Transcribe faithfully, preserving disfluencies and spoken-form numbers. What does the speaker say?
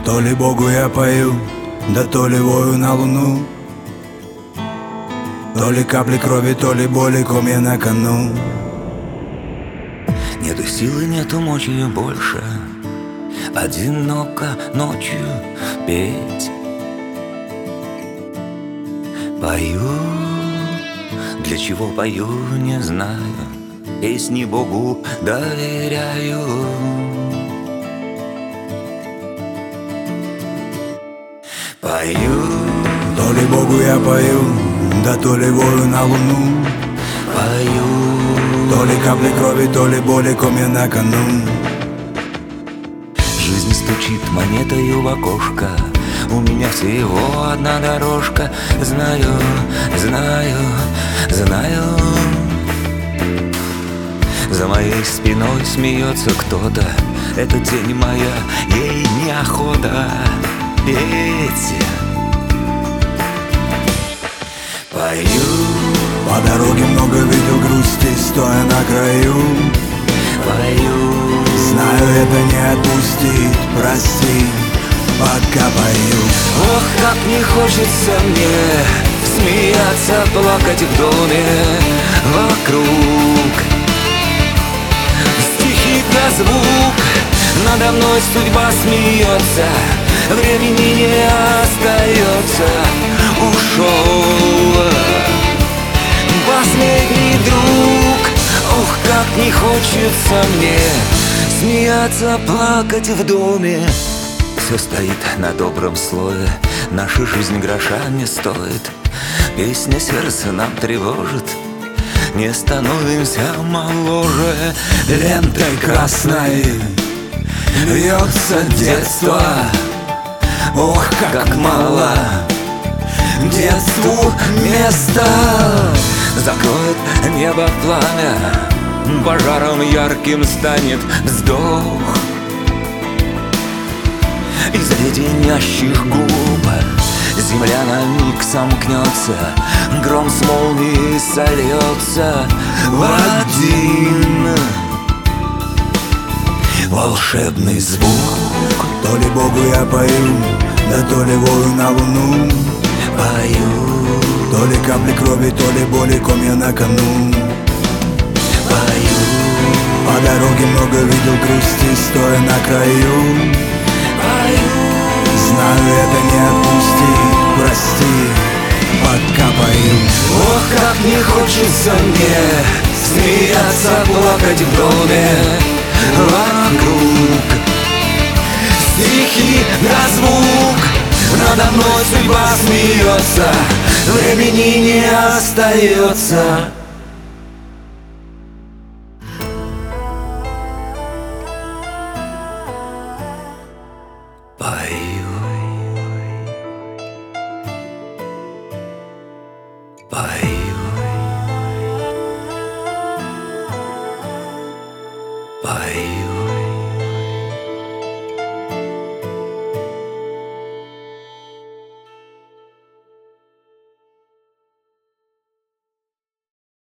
То ли Богу я пою, да то ли вою на луну. То ли капли крови, то ли боли, комья на кону. Нету силы, нету мочи больше одиноко ночью петь. Пою, для чего пою, не знаю. Песни Богу доверяю. Пою, то ли Богу я пою, да то ли вою на луну. пою, То ли капли крови, то ли боли, комья на кону. жизнь стучит монетою в окошко. У меня всего одна дорожка. Знаю, знаю, знаю. За моей спиной смеется кто-то. Это тень моя, ей неохота петь. Пою, По дороге много видел грусти, стоя на краю. пою, Знаю, это не отпустить, прости, пока пою. ох, как не хочется мне смеяться, плакать в доме вокруг. Стихи да звук, надо мной судьба смеется, времени не остается. Ушел последний друг, ох, как не хочется мне смеяться, плакать в доме. Все стоит на добром слове, наша жизнь гроша не стоит. Песня сердца нам тревожит, не становимся моложе. Лентой красной вьется детство. Ох, как мало детству места. Закроет небо пламя, пожаром ярким станет вздох. Из леденящих губ земля на миг сомкнется, гром с молнией сольется в один волшебный звук. То ли Богу я пою, да то ли вою на луну. Пою, То ли капли крови, то ли боли, комья на кону. пою, По дороге много видел грусти, стоя на краю. пою. Знаю, это не отпустить, прости, пока пою. Ох, как не хочется мне смеяться, плакать в доме вокруг. Стихи да звук, надо мной судьба смеется, времени не остается. Пою, пою, пою.